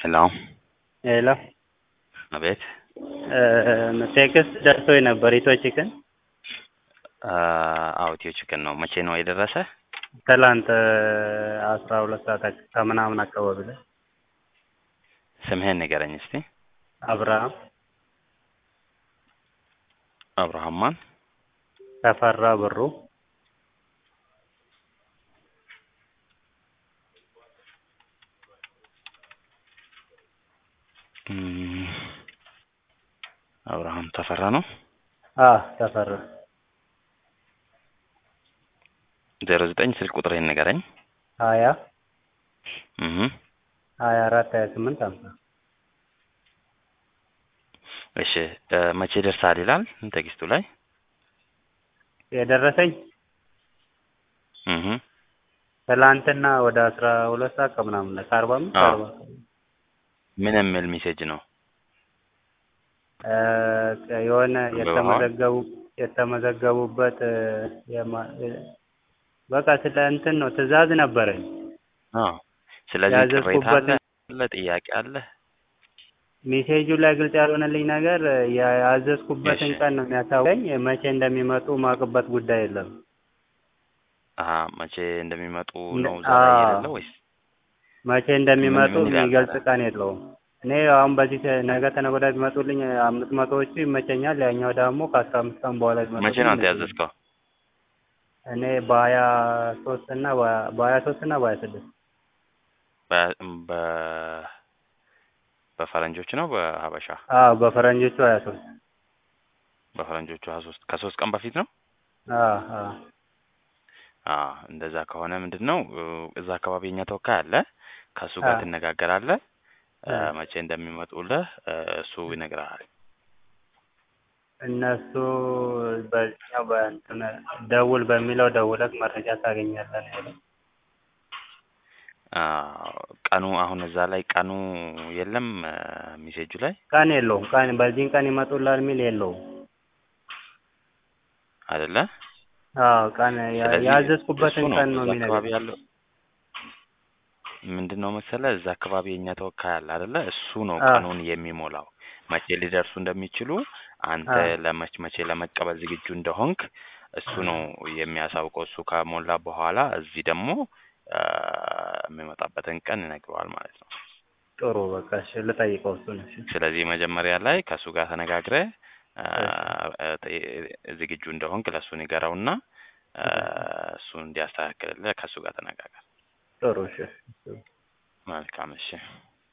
ሄሎ ሄሎ አቤት። ቴክስት ደርሶኝ ነበር። ኢትዮ ቺክን አዎ ኢትዮ ቺክን ነው። መቼ ነው የደረሰ? ትላንት 12 ሰዓት ከምናምን አካባቢ ላይ። ስምህን ንገረኝ እስቲ። አብርሃም አብርሃም ማን? ተፈራ ብሩ። አብርሃም ተፈራ ነው። ተፈራ 09 ስልክ ቁጥርህን ንገረኝ። 20 እህ 24 28 50 እሺ መቼ ደርሳል ይላል ቴክስቱ ላይ? የደረሰኝ ትላንትና ወደ 12 ሰዓት ከምናምን ላይ 45 40 ምን የሚል ሜሴጅ ነው? የሆነ የተመዘገቡበት በቃ ስለ እንትን ነው ትዕዛዝ ነበረኝ። ስለዚህ ቅሬታ አለ፣ ጥያቄ አለ። ሜሴጁ ላይ ግልጽ ያልሆነልኝ ነገር ያዘዝኩበትን ቀን ነው የሚያሳውቀኝ። መቼ እንደሚመጡ ማቅበት ጉዳይ የለም። መቼ እንደሚመጡ ነው ዛሬ የሌለው ወይስ መቼ እንደሚመጡ የሚገልጽ ቀን የለውም። እኔ አሁን በዚህ ነገ ተነገ ወዲያ ቢመጡልኝ 500ዎቹ ይመቸኛል። ያኛው ደግሞ ከ15 ቀን በኋላ ቢመጡልኝ። መቼ ነው አንተ ያዘዝከው? እኔ በ23 እና በ26 በፈረንጆች ነው በሀበሻ? በፈረንጆቹ 23 በፈረንጆቹ 23 ከ3 ቀን በፊት ነው። እንደዛ ከሆነ ምንድነው እዛ አካባቢ የኛ ተወካይ አለ፣ ከሱ ጋር ትነጋገራለህ። መቼ እንደሚመጡልህ እሱ ይነግራል። እነሱ በዚህኛው በእንትን ደውል በሚለው ደውለህ መረጃ ታገኛለህ ነው። ቀኑ አሁን እዛ ላይ ቀኑ የለም ሜሴጁ ላይ ቀን የለውም። ቀን በዚህን ቀን ይመጡላል የሚል የለውም አይደለ? ቀን ያዘዝኩበትን ቀን ነው የሚነግረው። ምንድነው መሰለህ እዛ አካባቢ የኛ ተወካይ አለ አይደለ? እሱ ነው ቀኑን የሚሞላው። መቼ ሊደርሱ እንደሚችሉ አንተ መቼ ለመቀበል ዝግጁ እንደሆንክ እሱ ነው የሚያሳውቀው። እሱ ከሞላ በኋላ እዚህ ደግሞ የሚመጣበትን ቀን ይነግረዋል ማለት ነው። ጥሩ በቃ እሺ፣ ልጠይቀው እሱን። ስለዚህ መጀመሪያ ላይ ከሱ ጋር ተነጋግረህ ዝግጁ እንደሆንክ ለሱ ንገረውና እሱ እንዲያስተካክልልህ ከሱ ጋር ተነጋገር። ጥሩ እሺ። መልካም እሺ።